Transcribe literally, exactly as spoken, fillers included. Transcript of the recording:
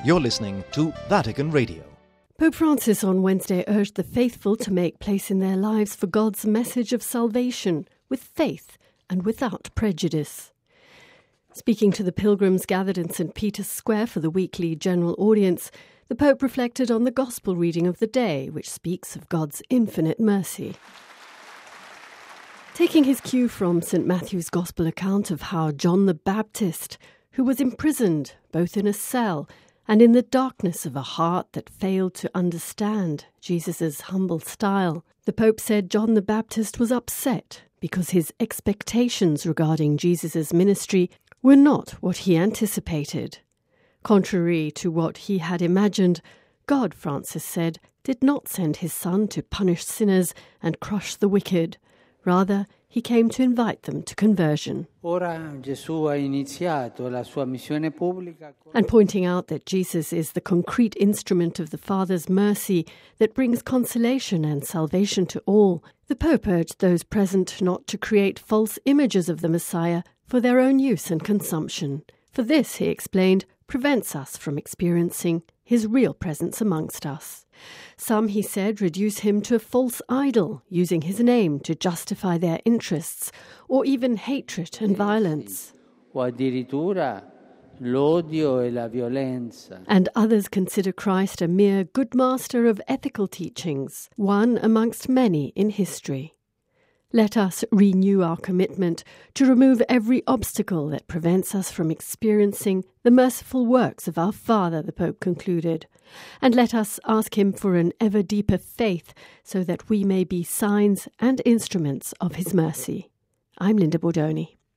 You're listening to Vatican Radio. Pope Francis on Wednesday urged the faithful to make place in their lives for God's message of salvation with faith and without prejudice. Speaking to the pilgrims gathered in Saint Peter's Square for the weekly general audience, the Pope reflected on the Gospel reading of the day, which speaks of God's infinite mercy. Taking his cue from Saint Matthew's Gospel account of how John the Baptist, who was imprisoned both in a cell and in the darkness of a heart that failed to understand Jesus' humble style, the Pope said John the Baptist was upset because his expectations regarding Jesus' ministry were not what he anticipated. Contrary to what he had imagined, God, Francis said, did not send his Son to punish sinners and crush the wicked. Rather, he came to invite them to conversion. And pointing out that Jesus is the concrete instrument of the Father's mercy that brings consolation and salvation to all, the Pope urged those present not to create false images of the Messiah for their own use and consumption. For this, he explained, prevents us from experiencing his real presence amongst us. Some, he said, reduce him to a false idol, using his name to justify their interests, or even hatred and violence. And others consider Christ a mere good master of ethical teachings, one amongst many in history. Let us renew our commitment to remove every obstacle that prevents us from experiencing the merciful works of our Father, the Pope concluded, and let us ask him for an ever deeper faith so that we may be signs and instruments of his mercy. I'm Linda Bordoni.